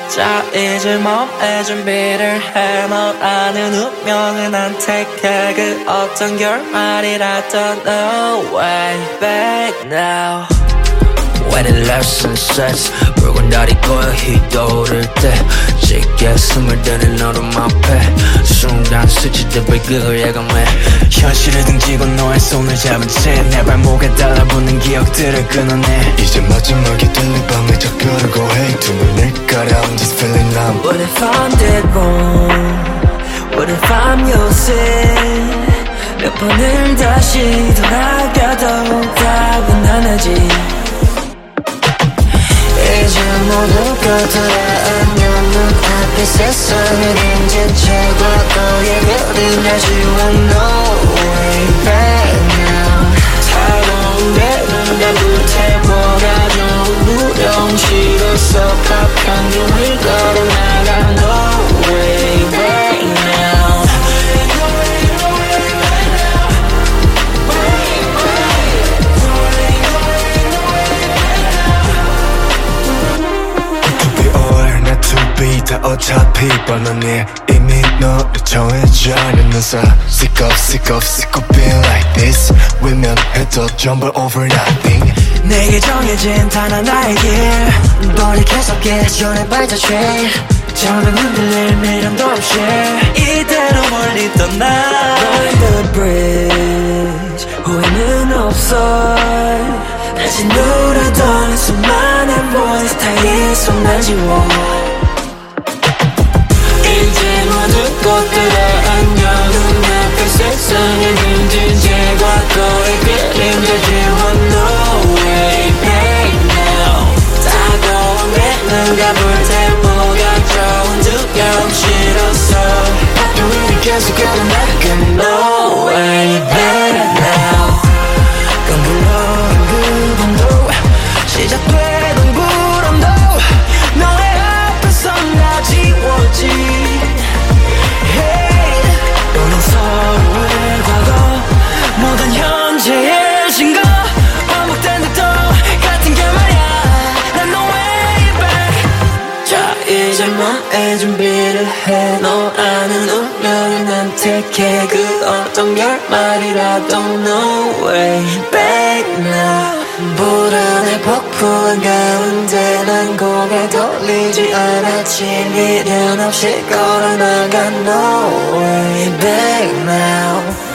자 이제 몸에 준비를 해. 널 아는 운명은 안 택해. 그 어떤 결말이라도 no way back now. When the lesson sets 붉은 달이 꼬여 휘도를 때 짙게 숨을 드는 너름 앞에 순간 스치듯 불길을 예감해. 현실을 등지고 너의 손을 잡은 채 내 발목에 달라붙는 기억들을 끊어내. 이제 마지막이 될 내 방을 잡혀르고 해. 두 눈을 가려 I'm just feeling numb. What if I'm dead wrong? What if I'm your sin? 몇 번을 다시 돌아가도 답은 하나지. 이제 모두가 돌아오면 눈앞에 세상을 힘든 채 과거의 그림자지. No way back now. 차가운 배는 다 불태워가 좋은 무령실에서 팝한 길을 걸어나가. No way back now. 다 어차피 뻔하니 이미 너를 정해져 있는 사 Sick of being like this 외면해도 전부 over nothing. 내게 정해진 단 하나의 길 돌이켜서게 전에 발자취 저는 흔들릴 미련도 없이 이대로 멀리 떠나. Burn the bridge 후회는 없어. 다시 누르던 수많은 voice 다 이 손 지워. 이제 모든 꽃들의 안녕. 눈앞에 세상의 힘든 제 과거의 그림자 지워. No way back now. 따가운 내 눈가 불태워가 좋은 두려움 싫어서 박혀있는 계속 걸어나가. No way back now. 깜불어온 그 밤도 시작되던 불안도 너의 앞에서 나 지워지. 너는 서로의 과거 모든 현재의 증거 반복된 듯도 같은 게 말야. 난 no way back. 자 이제 몸에 준비를 해. 너 아는 운명을 난 택해. 그 어떤 결말이라도 no way back now. 불안에 폭풍한 가운데 난 고개 돌리지 않았지. 미련 없이 걸어나가. No way back now.